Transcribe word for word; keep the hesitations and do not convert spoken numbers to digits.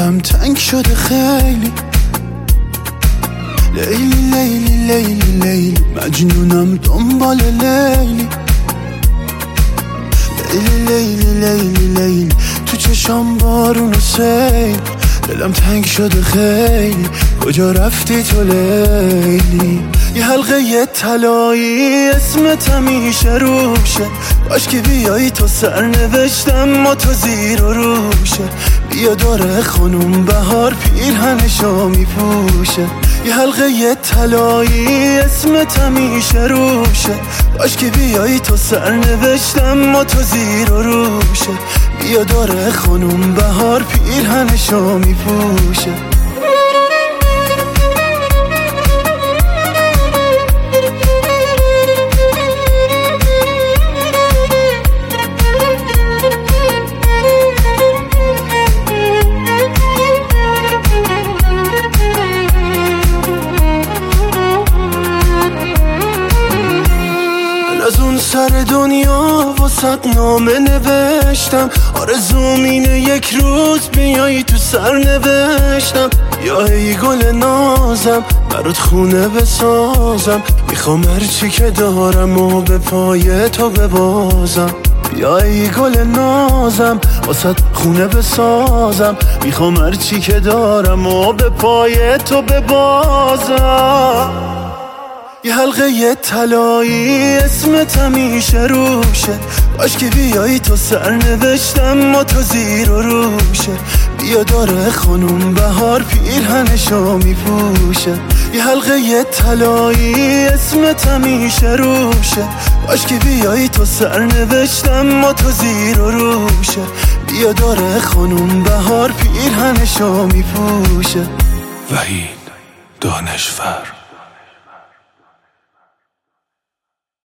دلم تنگ شده خیلی. لیلی لیلی لیلی لیلی مجنونم دنبال لیلی. لیلی لیلی لیلی لیلی تو چشام بارون و سیل. دلم تنگ شده خیلی، کجا رفتی تو لیلی؟ یه حلقه یه طلایی اسمت همیشه روشه، باش که بیایی تو سرنوشتم ما تو زیر و روشه. بیا داره خانوم بهار پیرهنشو میپوشه. یه حلقه یه طلایی اسمت همیشه روشه، باش که بیایی تو سرنوشتم ما تو زیر و روشه. بیا داره خانوم بهار پیرهنشو میپوشه. از اون سر دنیا واسط نامه نوشتم، آرزوم اینه یک روز بیایی تو سر نوشتم. یا ای گل نازم برات خونه بسازم، میخوام هرچی که دارم و به پای تو ببازم. یا ای گل نازم واسط خونه بسازم، میخوام هرچی که دارم و به پای تو ببازم. یه حلقه یه طلایی اسمت همیشه روشه، باش که بیایی تو سرنوشتم ما تو زیر و روشه. بیا داره خانوم بهار پیرهنشو میپوشه. یه حلقه یه طلایی اسمت همیشه روشه، باش که بیایی تو سرنوشتم ما تو زیر و روشه. بیا داره خانوم بهار پیرهنشو میپوشه. وحید دانشور.